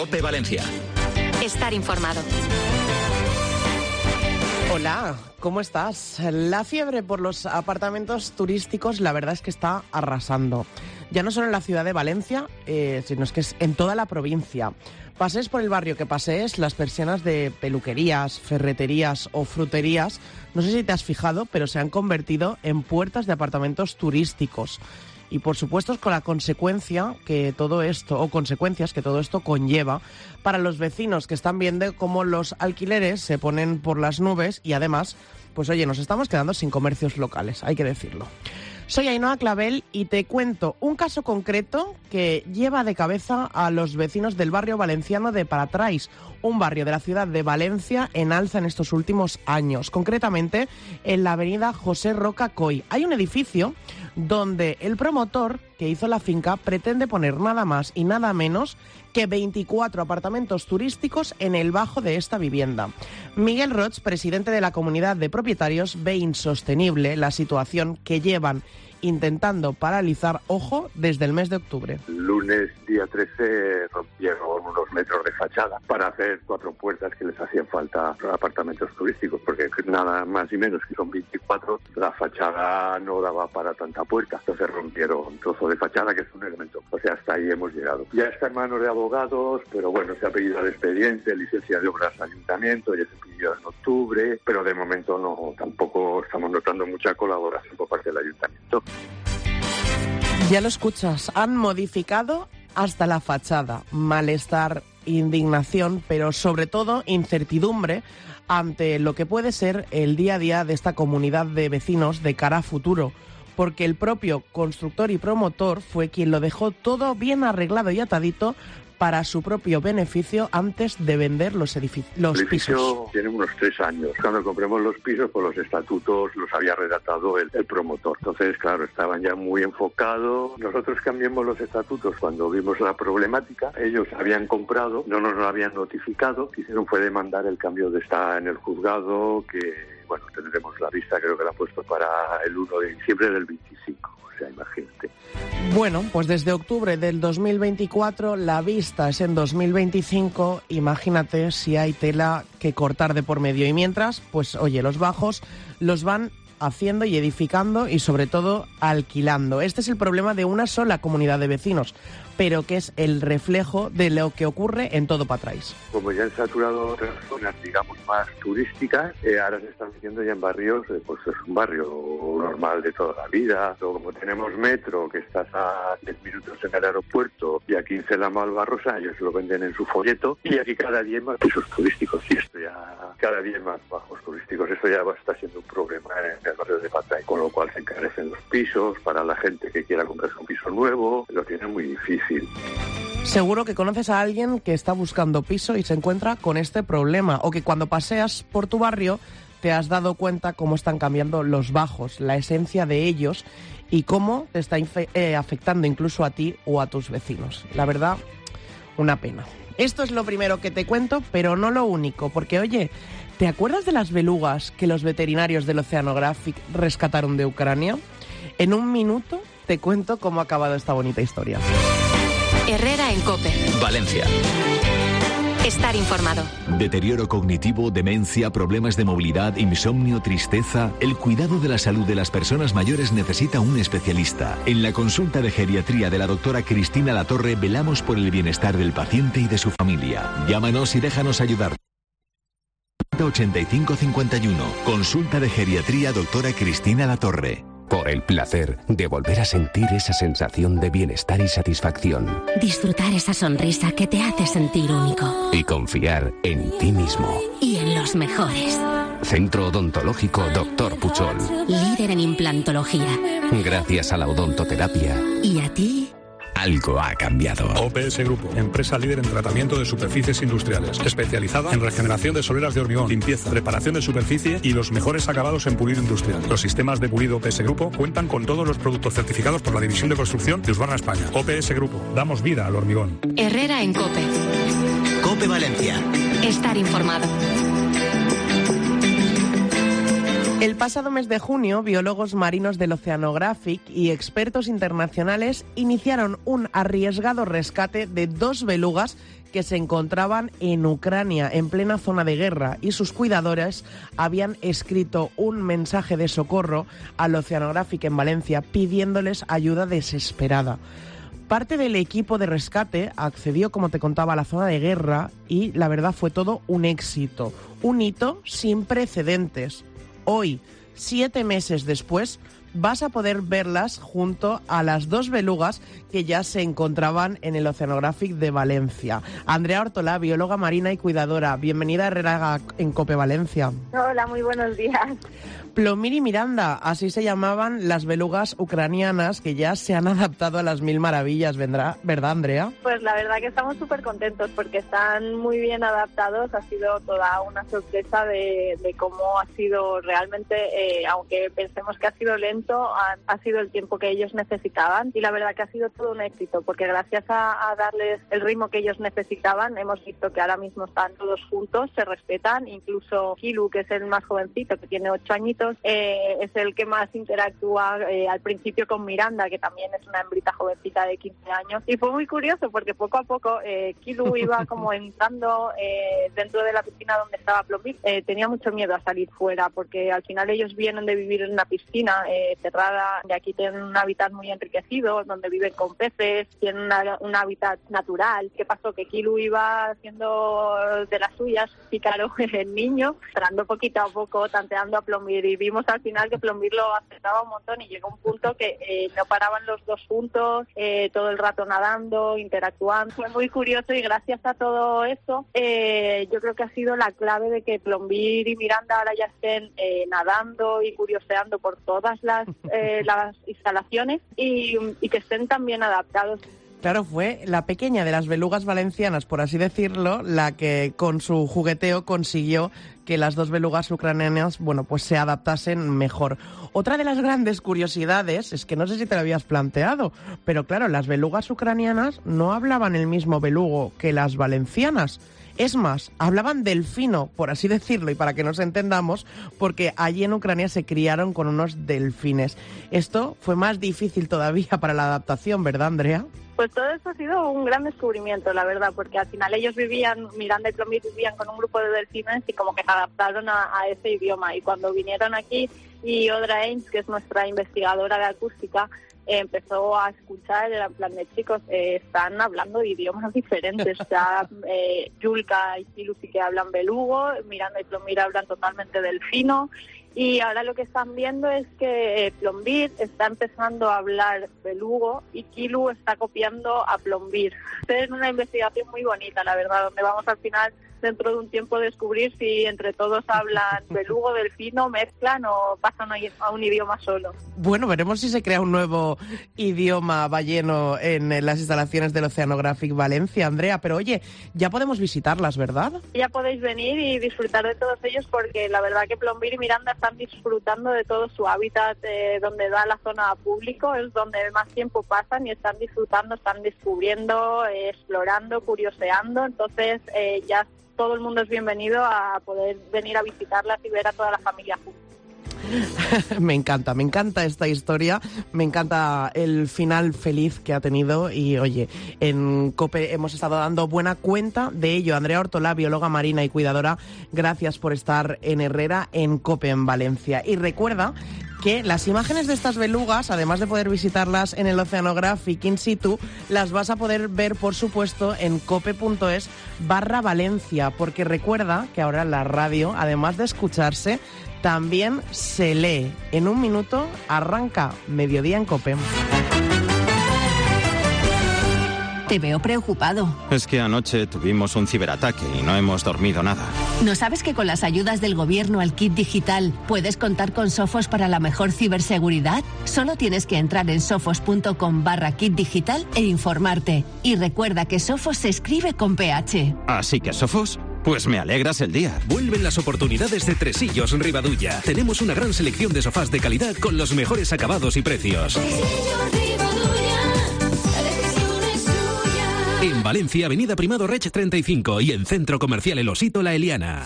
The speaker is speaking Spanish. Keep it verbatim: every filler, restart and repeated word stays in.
COPE Valencia. Estar informado. Hola, ¿cómo estás? La fiebre por los apartamentos turísticos la verdad es que está arrasando. Ya no solo en la ciudad de Valencia, eh, sino es que es en toda la provincia. Pasees por el barrio que pasees, las persianas de peluquerías, ferreterías o fruterías, no sé si te has fijado, pero se han convertido en puertas de apartamentos turísticos. Y por supuesto con la consecuencia que todo esto, o consecuencias que todo esto conlleva para los vecinos que están viendo cómo los alquileres se ponen por las nubes y además, pues oye, nos estamos quedando sin comercios locales, hay que decirlo. Soy Ainhoa Clavel y te cuento un caso concreto que lleva de cabeza a los vecinos del barrio valenciano de Paratrais, un barrio de la ciudad de Valencia en alza en estos últimos años, concretamente en la avenida José Roca Coy. Hay un edificio donde el promotor que hizo la finca pretende poner nada más y nada menos que veinticuatro apartamentos turísticos en el bajo de esta vivienda. Miguel Roig, presidente de la comunidad de propietarios, ve insostenible la situación que llevan intentando paralizar, ojo, desde el mes de octubre. El lunes, día trece, rompieron unos metros de fachada para hacer cuatro puertas que les hacían falta a apartamentos turísticos, porque nada más y menos que son veinticuatro, la fachada no daba para tanta puerta. Entonces rompieron un trozo de fachada, que es un elemento. O sea, hasta ahí hemos llegado. Ya está en manos de abogados, pero bueno, se ha pedido el expediente, licencia de obras al ayuntamiento, ya se pidió en octubre, pero de momento no, tampoco estamos notando mucha colaboración por parte del ayuntamiento. Ya lo escuchas, han modificado hasta la fachada. Malestar, indignación, pero sobre todo incertidumbre ante lo que puede ser el día a día de esta comunidad de vecinos de cara a futuro, porque el propio constructor y promotor fue quien lo dejó todo bien arreglado y atadito para su propio beneficio antes de vender los edificios, los el edificio pisos. Tiene unos tres años. Cuando compramos los pisos, pues los estatutos los había redactado el, el promotor. Entonces, claro, estaban ya muy enfocados. Nosotros cambiamos los estatutos cuando vimos la problemática. Ellos habían comprado, no nos lo habían notificado. Lo que hicieron fue demandar el cambio de estar en el juzgado, que, bueno, tendremos la vista, creo que la han puesto para el uno de diciembre del veinticinco. O sea, imagínate. Bueno, pues desde octubre del dos mil veinticuatro la vista es en dos mil veinticinco, imagínate si hay tela que cortar de por medio. Y mientras, pues oye, los bajos los van haciendo y edificando y sobre todo alquilando. Este es el problema de una sola comunidad de vecinos, pero que es el reflejo de lo que ocurre en todo Paratrais. Como ya han saturado otras zonas, digamos, más turísticas, eh, ahora se están metiendo ya en barrios, eh, pues es un barrio normal de toda la vida. O como tenemos metro, que estás a diez minutos en el aeropuerto, y a quince en la Malvarrosa, ellos lo venden en su folleto, y aquí cada día hay más pisos turísticos, y esto ya, cada día hay más bajos turísticos. Esto ya está siendo un problema en el barrio de Paratrais, con lo cual se encarecen los pisos para la gente que quiera comprarse un piso nuevo, lo tiene muy difícil. Seguro que conoces a alguien que está buscando piso y se encuentra con este problema, o que cuando paseas por tu barrio te has dado cuenta cómo están cambiando los bajos, la esencia de ellos y cómo te está infe- eh, afectando incluso a ti o a tus vecinos. La verdad, una pena. Esto es lo primero que te cuento, pero no lo único, porque oye, ¿te acuerdas de las belugas que los veterinarios del Oceanographic rescataron de Ucrania? En un minuto te cuento cómo ha acabado esta bonita historia. Herrera en COPE. Valencia. Estar informado. Deterioro cognitivo, demencia, problemas de movilidad, insomnio, tristeza. El cuidado de la salud de las personas mayores necesita un especialista. En la consulta de geriatría de la doctora Cristina Latorre velamos por el bienestar del paciente y de su familia. Llámanos y déjanos ayudar. ochenta y cinco cincuenta y uno. Consulta de geriatría doctora Cristina Latorre. Por el placer de volver a sentir esa sensación de bienestar y satisfacción. Disfrutar esa sonrisa que te hace sentir único. Y confiar en ti mismo. Y en los mejores. Centro Odontológico doctor Puchol. Líder en implantología. Gracias a la odontoterapia. ¿Y a ti? Algo ha cambiado. O P S Grupo, empresa líder en tratamiento de superficies industriales, especializada en regeneración de soleras de hormigón, limpieza, reparación de superficie y los mejores acabados en pulido industrial. Los sistemas de pulido O P S Grupo cuentan con todos los productos certificados por la División de Construcción de Husqvarna España. O P S Grupo, damos vida al hormigón. Herrera en COPE. COPE Valencia. Estar informado. El pasado mes de junio, biólogos marinos del Oceanographic y expertos internacionales iniciaron un arriesgado rescate de dos belugas que se encontraban en Ucrania, en plena zona de guerra, y sus cuidadores habían escrito un mensaje de socorro al Oceanographic en Valencia pidiéndoles ayuda desesperada. Parte del equipo de rescate accedió, como te contaba, a la zona de guerra y la verdad fue todo un éxito, un hito sin precedentes. Hoy, siete meses después, vas a poder verlas junto a las dos belugas que ya se encontraban en el Oceanographic de Valencia. Andrea Ortolá, bióloga marina y cuidadora, bienvenida a Herrera en COPE Valencia. Hola, muy buenos días. Plombir y Miranda, así se llamaban las belugas ucranianas que ya se han adaptado a las mil maravillas, ¿vendrá, ¿verdad, Andrea? Pues la verdad que estamos súper contentos porque están muy bien adaptados. Ha sido toda una sorpresa de, de cómo ha sido realmente, eh, aunque pensemos que ha sido lento, ha, ha sido el tiempo que ellos necesitaban y la verdad que ha sido todo un éxito porque gracias a, a darles el ritmo que ellos necesitaban hemos visto que ahora mismo están todos juntos, se respetan, incluso Kilu, que es el más jovencito, que tiene ocho añitos, Eh, es el que más interactúa eh, al principio con Miranda, que también es una hembrita jovencita de quince años, y fue muy curioso porque poco a poco eh, Kilu iba como entrando eh, dentro de la piscina donde estaba Plombir. Eh, tenía mucho miedo a salir fuera porque al final ellos vienen de vivir en una piscina eh, cerrada, y aquí tienen un hábitat muy enriquecido donde viven con peces, tienen una, un hábitat natural. ¿Qué pasó? Que Kilu iba haciendo de las suyas, pícaro el niño, entrando poquito a poco, tanteando a Plombir, y vimos al final que Plombir lo aceptaba un montón y llegó un punto que eh, no paraban los dos juntos, eh, todo el rato nadando, interactuando. Fue muy curioso y gracias a todo eso eh, yo creo que ha sido la clave de que Plombir y Miranda ahora ya estén eh, nadando y curioseando por todas las, eh, las instalaciones y, y que estén tan bien adaptados. Claro, fue la pequeña de las belugas valencianas, por así decirlo, la que con su jugueteo consiguió que las dos belugas ucranianas, bueno, pues se adaptasen mejor. Otra de las grandes curiosidades es que no sé si te lo habías planteado, pero claro, las belugas ucranianas no hablaban el mismo belugo que las valencianas. Es más, hablaban delfino, por así decirlo, y para que nos entendamos, porque allí en Ucrania se criaron con unos delfines. Esto fue más difícil todavía para la adaptación, ¿verdad, Andrea? Pues todo eso ha sido un gran descubrimiento, la verdad, porque al final ellos vivían, Miranda y Plombir vivían con un grupo de delfines y como que se adaptaron a, a ese idioma. Y cuando vinieron aquí y Audra Ains, que es nuestra investigadora de acústica, eh, empezó a escuchar, era en plan de chicos, eh, están hablando de idiomas diferentes. O sea, eh, Yulka y Kilu sí que hablan belugo, Miranda y Plombir hablan totalmente delfino. Y ahora lo que están viendo es que eh, Plombir está empezando a hablar belugo y Kilu está copiando a Plombir. Es una investigación muy bonita, la verdad, donde vamos al final, dentro de un tiempo, descubrir si entre todos hablan belugo, delfino, mezclan o pasan a un idioma solo. Bueno, veremos si se crea un nuevo idioma balleno en las instalaciones del Oceanographic Valencia, Andrea. Pero oye, ya podemos visitarlas, ¿verdad? Ya podéis venir y disfrutar de todos ellos porque la verdad que Plombir y Miranda están disfrutando de todo su hábitat, eh, donde da la zona a público, es donde más tiempo pasan y están disfrutando, están descubriendo, eh, explorando, curioseando. Entonces eh, ya todo el mundo es bienvenido a poder venir a visitarlas y ver a toda la familia juntos. Me encanta, me encanta esta historia, me encanta el final feliz que ha tenido y oye, en COPE hemos estado dando buena cuenta de ello. Andrea Ortolá, bióloga marina y cuidadora, gracias por estar en Herrera en COPE en Valencia. Y recuerda que las imágenes de estas belugas, además de poder visitarlas en el Oceanographic in situ, las vas a poder ver, por supuesto, en cope.es barra Valencia, porque recuerda que ahora la radio, además de escucharse, también se lee. En un minuto arranca Mediodía en COPE. Te veo preocupado. Es que anoche tuvimos un ciberataque y no hemos dormido nada. ¿No sabes que con las ayudas del gobierno al kit digital puedes contar con Sofos para la mejor ciberseguridad? Solo tienes que entrar en sofos.com barra kit digital e informarte. Y recuerda que Sofos se escribe con P H. ¿Así que Sofos? Pues me alegras el día. Vuelven las oportunidades de Tresillos Ribadulla. Tenemos una gran selección de sofás de calidad con los mejores acabados y precios. En Valencia, Avenida Primado Rech treinta y cinco y en Centro Comercial El Osito La Eliana.